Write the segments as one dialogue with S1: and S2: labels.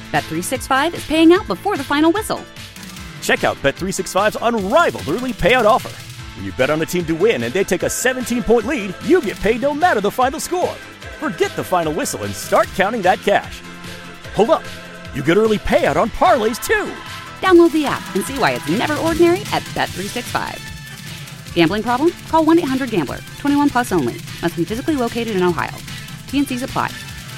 S1: Bet365 is paying out before the final whistle.
S2: Check out Bet365's unrivaled early payout offer. When you bet on a team to win and they take a 17-point lead, you get paid no matter the final score. Forget the final whistle and start counting that cash. Hold up. You get early payout on parlays, too.
S1: Download the app and see why it's never ordinary at Bet365. Gambling problem? Call 1-800-GAMBLER. 21 plus only. Must be physically located in Ohio. T&Cs apply.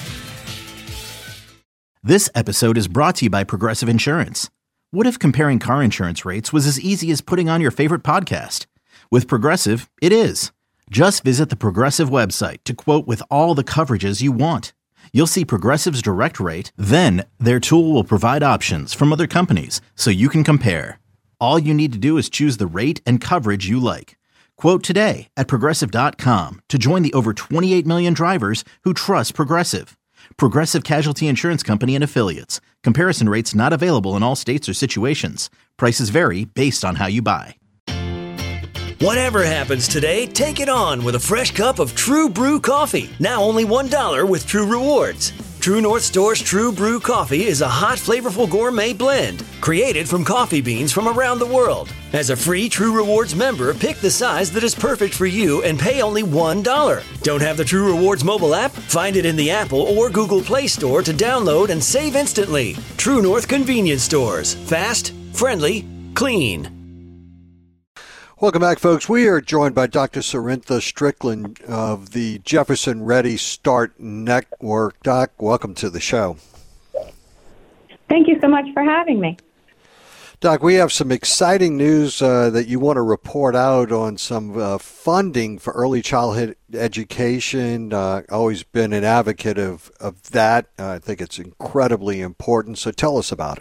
S3: This episode is brought to you by Progressive Insurance. What if comparing car insurance rates was as easy as putting on your favorite podcast? With Progressive, it is. Just visit the Progressive website to quote with all the coverages you want. You'll see Progressive's direct rate, then their tool will provide options from other companies so you can compare. All you need to do is choose the rate and coverage you like. Quote today at Progressive.com to join the over 28 million drivers who trust Progressive. Progressive Casualty Insurance Company and Affiliates. Comparison rates not available in all states or situations. Prices vary based on how you buy.
S4: Whatever happens today, take it on with a fresh cup of True Brew coffee. Now only $1 with True Rewards. True North Store's True Brew coffee is a hot, flavorful gourmet blend created from coffee beans from around the world. As a free True Rewards member, pick the size that is perfect for you and pay only $1. Don't have the True Rewards mobile app? Find it in the Apple or Google Play Store to download and save instantly. True North Convenience Stores. Fast, friendly, clean.
S5: Welcome back, folks. We are joined by Dr. Cerintha Strickland of the Jefferson Ready Start Network. Doc, welcome to the show.
S6: Thank you so much for having me.
S5: Doc, we have some exciting news that you want to report out on some funding for early childhood education. Always been an advocate of that. I think it's incredibly important. So tell us about it.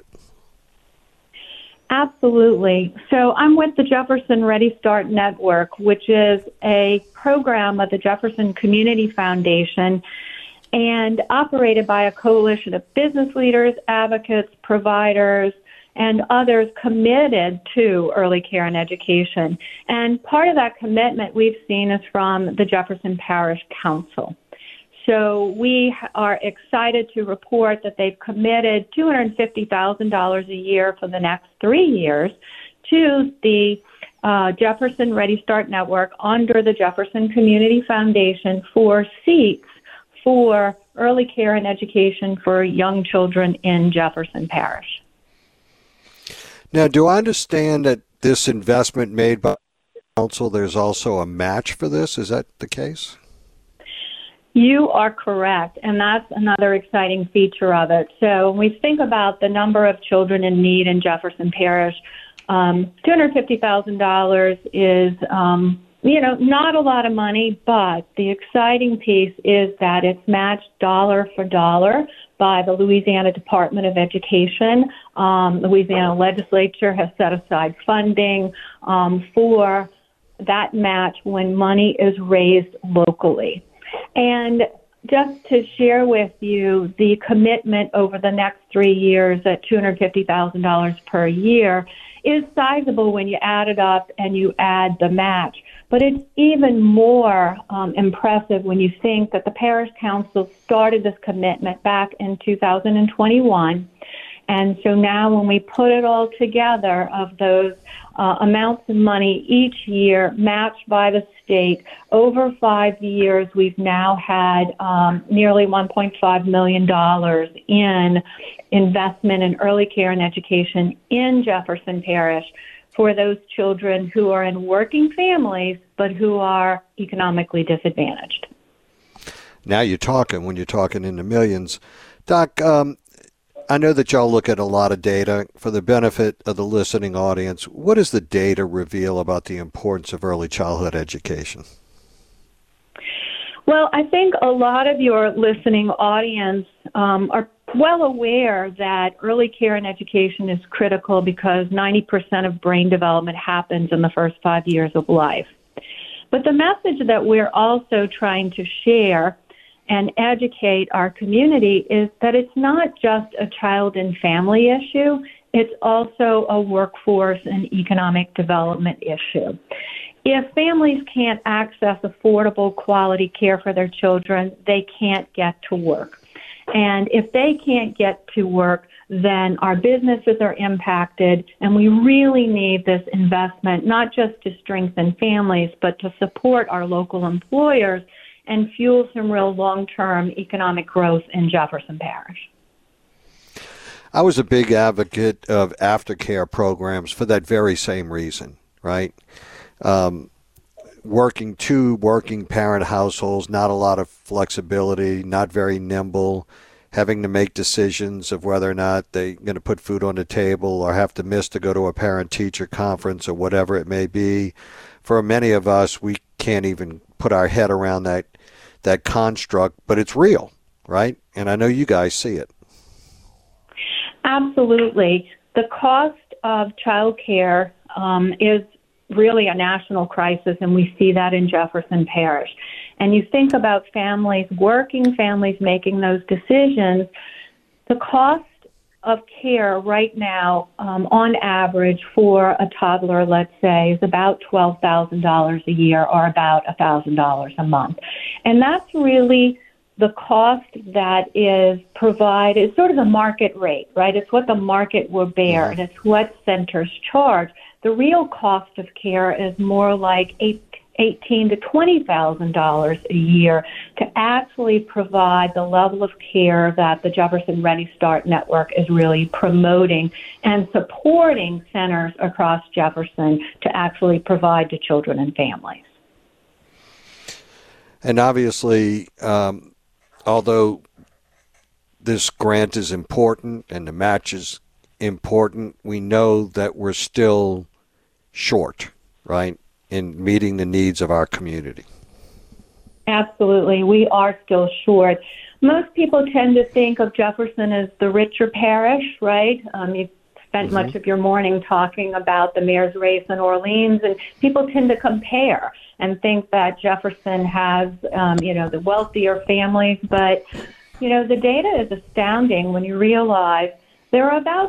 S6: Absolutely. So I'm with the Jefferson Ready Start Network, which is a program of the Jefferson Community Foundation and operated by a coalition of business leaders, advocates, providers, and others committed to early care and education. And part of that commitment we've seen is from the Jefferson Parish Council. So we are excited to report that they've committed $250,000 a year for the next 3 years to the Jefferson Ready Start Network under the Jefferson Community Foundation for seats for early care and education for young children in Jefferson Parish.
S5: Now, do I understand that this investment made by the council, there's also a match for this? Is that the case?
S6: You are correct, and that's another exciting feature of it. So when we think about the number of children in need in Jefferson Parish, $250,000 is, not a lot of money, but the exciting piece is that it's matched dollar for dollar by the Louisiana Department of Education. Louisiana legislature has set aside funding for that match when money is raised locally. And just to share with you, the commitment over the next 3 years at $250,000 per year is sizable when you add it up and you add the match. But it's even more impressive when you think that the Parish Council started this commitment back in 2021. And so now when we put it all together of those amounts of money each year matched by the state, over 5 years, we've now had nearly $1.5 million in investment in early care and education in Jefferson Parish for those children who are in working families but who are economically disadvantaged.
S5: Now you're talking, when you're talking in the millions. Doc, I know that y'all look at a lot of data. For the benefit of the listening audience, what does the data reveal about the importance of early childhood education?
S6: Well, I think a lot of your listening audience are well aware that early care and education is critical because 90% of brain development happens in the first 5 years of life. But the message that we're also trying to share and educate our community is that it's not just a child and family issue, it's also a workforce and economic development issue. If families can't access affordable quality care for their children, they can't get to work. And if they can't get to work, then our businesses are impacted, and we really need this investment, not just to strengthen families, but to support our local employers and fuel some real long-term economic growth in Jefferson Parish.
S5: I was a big advocate of aftercare programs for that very same reason, right? Working parent households, not a lot of flexibility, not very nimble, having to make decisions of whether or not they're going to put food on the table or have to miss to go to a parent-teacher conference or whatever it may be. For many of us, we can't even put our head around that construct, but it's real, right? And I know you guys see it.
S6: Absolutely. The cost of child care is really a national crisis, and we see that in Jefferson Parish. And you think about families, working families making those decisions, the cost of care right now, on average for a toddler, let's say, is about $12,000 a year or about $1,000 a month. And that's really the cost that is provided, sort of the market rate, right? It's what the market will bear, and it's what centers charge. The real cost of care is more like $18,000 to $20,000 a year to actually provide the level of care that the Jefferson Ready Start Network is really promoting and supporting centers across Jefferson to actually provide to children and families.
S5: And obviously, although this grant is important and the match is important, we know that we're still short, right, in meeting the needs of our community.
S6: Absolutely. We are still short. Most people tend to think of Jefferson as the richer parish, right? You've spent much of your morning talking about the mayor's race in Orleans, and people tend to compare and think that Jefferson has, the wealthier families. But, the data is astounding when you realize there are about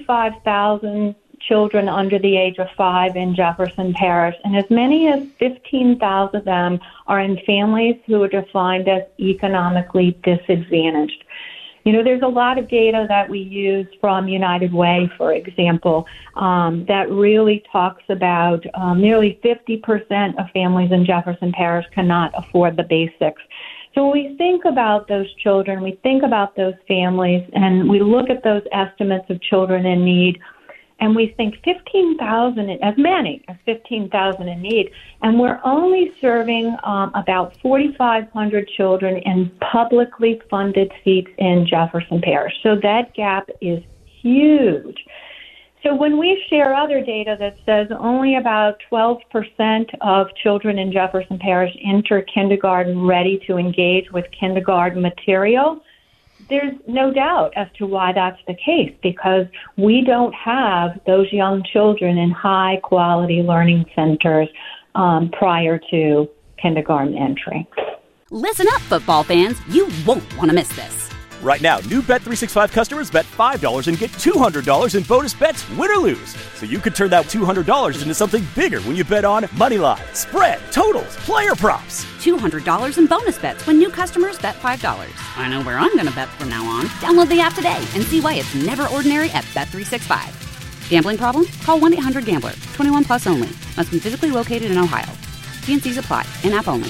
S6: 25,000 children under the age of 5 in Jefferson Parish, and as many as 15,000 of them are in families who are defined as economically disadvantaged. There's a lot of data that we use from United Way, for example, that really talks about nearly 50% of families in Jefferson Parish cannot afford the basics. So when we think about those children, we think about those families, and we look at those estimates of children in need, and we think 15,000, as many as 15,000 in need, and we're only serving about 4,500 children in publicly funded seats in Jefferson Parish. So that gap is huge. So when we share other data that says only about 12% of children in Jefferson Parish enter kindergarten ready to engage with kindergarten material, there's no doubt as to why that's the case, because we don't have those young children in high-quality learning centers prior to kindergarten entry.
S1: Listen up, football fans. You won't want to miss this.
S2: Right now, new Bet365 customers bet $5 and get $200 in bonus bets, win or lose. So you could turn that $200 into something bigger when you bet on money line, spread, totals, player props.
S1: $200 in bonus bets when new customers bet $5. I know where I'm going to bet from now on. Download the app today and see why it's never ordinary at Bet365. Gambling problem? Call 1-800-GAMBLER. 21 plus only. Must be physically located in Ohio. T&Cs apply. In-app only.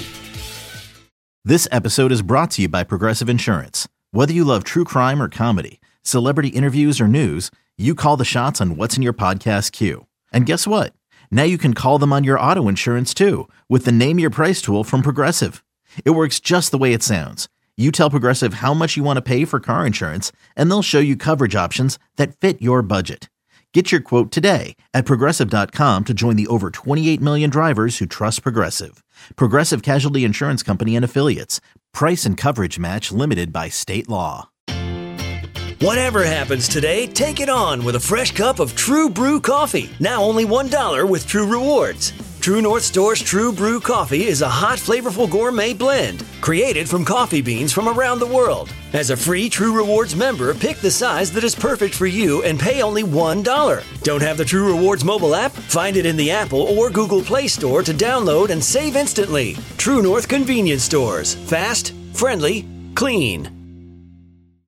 S3: This episode is brought to you by Progressive Insurance. Whether you love true crime or comedy, celebrity interviews or news, you call the shots on what's in your podcast queue. And guess what? Now you can call them on your auto insurance too with the Name Your Price tool from Progressive. It works just the way it sounds. You tell Progressive how much you want to pay for car insurance, and they'll show you coverage options that fit your budget. Get your quote today at Progressive.com to join the over 28 million drivers who trust Progressive. Progressive Casualty Insurance Company and Affiliates. Price and coverage match limited by state law.
S4: Whatever happens today, take it on with a fresh cup of True Brew coffee. Now only $1 with True Rewards. True North Store's True Brew coffee is a hot, flavorful gourmet blend created from coffee beans from around the world. As a free True Rewards member, pick the size that is perfect for you and pay only $1. Don't have the True Rewards mobile app? Find it in the Apple or Google Play Store to download and save instantly. True North Convenience Stores. Fast, friendly, clean.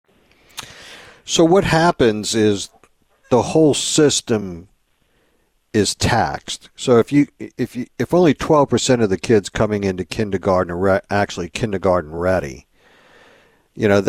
S5: So what happens is the whole system is taxed. So if only 12% of the kids coming into kindergarten are actually kindergarten ready, you got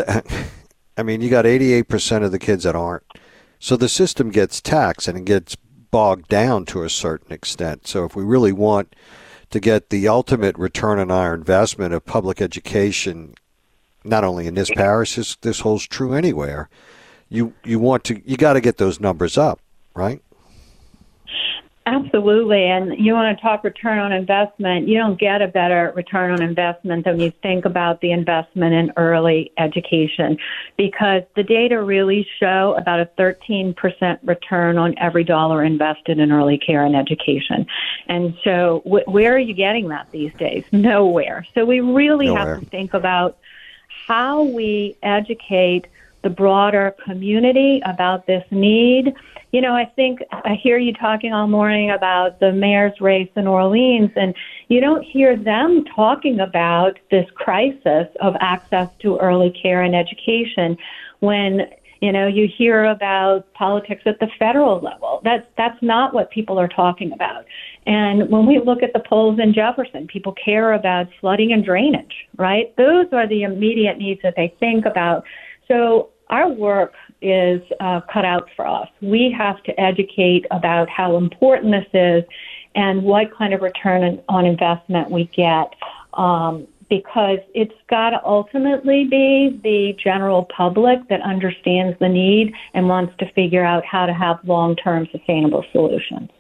S5: 88% of the kids that aren't. So the system gets taxed and it gets bogged down to a certain extent. So if we really want to get the ultimate return on our investment of public education, not only in this parish, this holds true anywhere, you got to get those numbers up, right?
S6: Absolutely. And you want to talk return on investment. You don't get a better return on investment than you think about the investment in early education, because the data really show about a 13% return on every dollar invested in early care and education. And so where are you getting that these days? Nowhere. So we really have to think about how we educate the broader community about this need. I hear you talking all morning about the mayor's race in Orleans, and you don't hear them talking about this crisis of access to early care and education when, you hear about politics at the federal level. That's not what people are talking about. And when we look at the polls in Jefferson, people care about flooding and drainage, right? Those are the immediate needs that they think about. So our work is cut out for us. We have to educate about how important this is and what kind of return on investment we get, because it's got to ultimately be the general public that understands the need and wants to figure out how to have long-term sustainable solutions.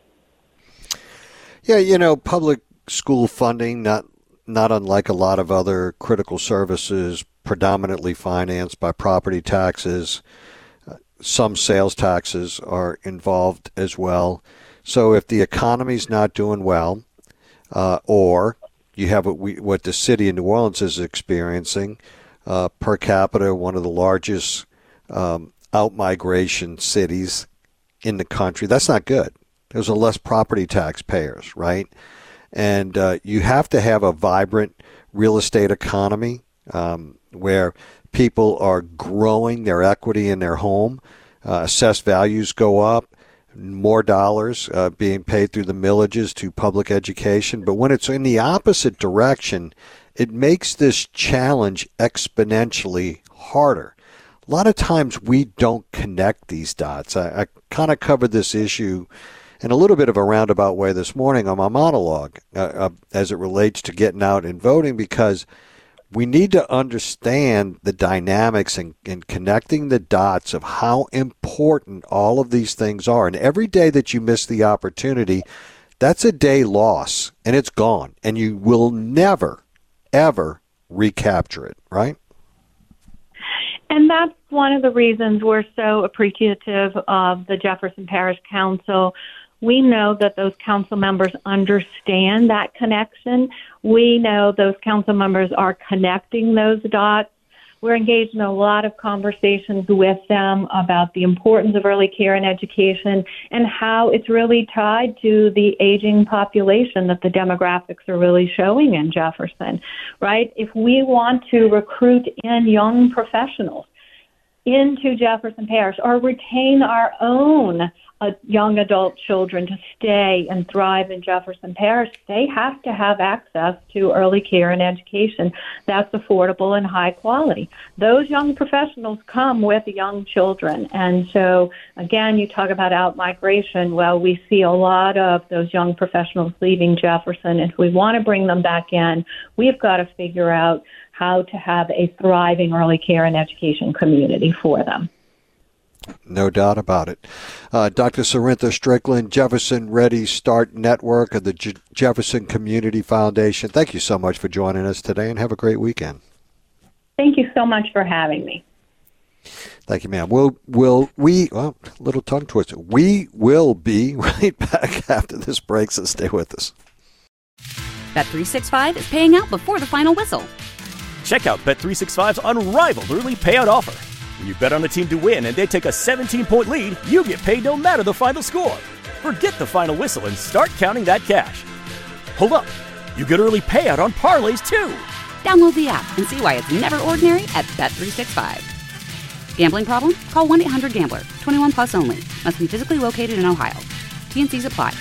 S5: Yeah, public school funding, not unlike a lot of other critical services, predominantly financed by property taxes. Some sales taxes are involved as well. So if the economy's not doing well, or you have what the city of New Orleans is experiencing, per capita, one of the largest out-migration cities in the country, that's not good. There's less property tax payers, right? And you have to have a vibrant real estate economy where people are growing their equity in their home, assessed values go up, more dollars being paid through the millages to public education. But when it's in the opposite direction, it makes this challenge exponentially harder. A lot of times we don't connect these dots. I kind of covered this issue in a little bit of a roundabout way this morning on my monologue as it relates to getting out and voting, because we need to understand the dynamics and connecting the dots of how important all of these things are. And every day that you miss the opportunity, that's a day loss, and it's gone. And you will never, ever recapture it, right?
S6: And that's one of the reasons we're so appreciative of the Jefferson Parish Council. We know that those council members understand that connection. We know those council members are connecting those dots. We're engaged in a lot of conversations with them about the importance of early care and education and how it's really tied to the aging population that the demographics are really showing in Jefferson, right? If we want to recruit in young professionals into Jefferson Parish or retain our own young adult children to stay and thrive in Jefferson Parish, they have to have access to early care and education that's affordable and high quality. Those young professionals come with young children. And so, again, you talk about out-migration. Well, we see a lot of those young professionals leaving Jefferson. If we want to bring them back in, we've got to figure out how to have a thriving early care and education community for them.
S5: No doubt about it. Dr. Cerintha Strickland, Jefferson Ready Start Network of the Jefferson Community Foundation. Thank you so much for joining us today, and have a great weekend.
S6: Thank you so much for having me.
S5: Thank you, ma'am. Little tongue twister. We will be right back after this break, so stay with us.
S1: Bet365 is paying out before the final whistle.
S2: Check out Bet365's unrivaled early payout offer. When you bet on a team to win and they take a 17-point lead, you get paid no matter the final score. Forget the final whistle and start counting that cash. Hold up. You get early payout on parlays, too.
S1: Download the app and see why it's never ordinary at Bet365. Gambling problem? Call 1-800-GAMBLER. 21 plus only. Must be physically located in Ohio. T&Cs apply.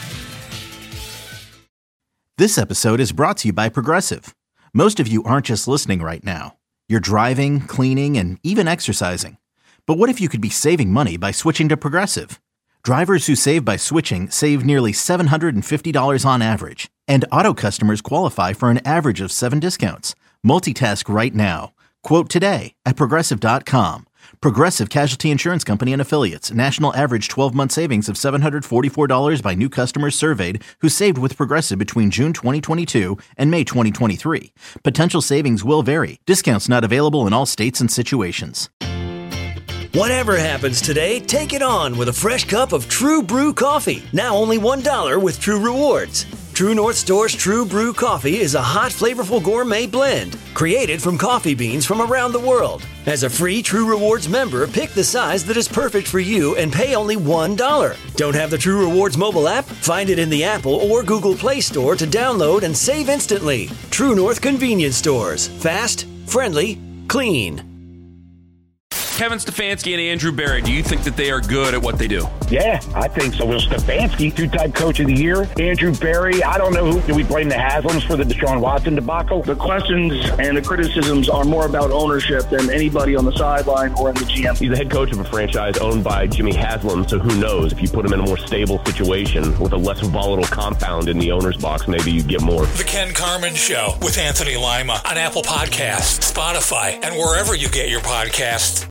S3: This episode is brought to you by Progressive. Most of you aren't just listening right now. You're driving, cleaning, and even exercising. But what if you could be saving money by switching to Progressive? Drivers who save by switching save nearly $750 on average. And auto customers qualify for an average of 7 discounts. Multitask right now. Quote today at Progressive.com. Progressive Casualty Insurance Company and Affiliates. National average 12-month savings of $744 by new customers surveyed who saved with Progressive between June 2022 and May 2023. Potential savings will vary. Discounts not available in all states and situations.
S4: Whatever happens today, take it on with a fresh cup of True Brew coffee. Now only $1 with True Rewards. True North Store's True Brew coffee is a hot, flavorful gourmet blend created from coffee beans from around the world. As a free True Rewards member, pick the size that is perfect for you and pay only $1. Don't have the True Rewards mobile app? Find it in the Apple or Google Play Store to download and save instantly. True North Convenience Stores. Fast, friendly, clean.
S7: Kevin Stefanski and Andrew Berry, do you think that they are good at what they do?
S8: Yeah, I think so. Will Stefanski, two-time coach of the year. Andrew Berry, I don't know who. Do we blame the Haslams for the Deshaun Watson debacle?
S9: The questions and the criticisms are more about ownership than anybody on the sideline or in the GM.
S10: He's the head coach of a franchise owned by Jimmy Haslam, so who knows? If you put him in a more stable situation with a less volatile compound in the owner's box, maybe you get more.
S11: The Ken Carman Show with Anthony Lima on Apple Podcasts, Spotify, and wherever you get your podcasts.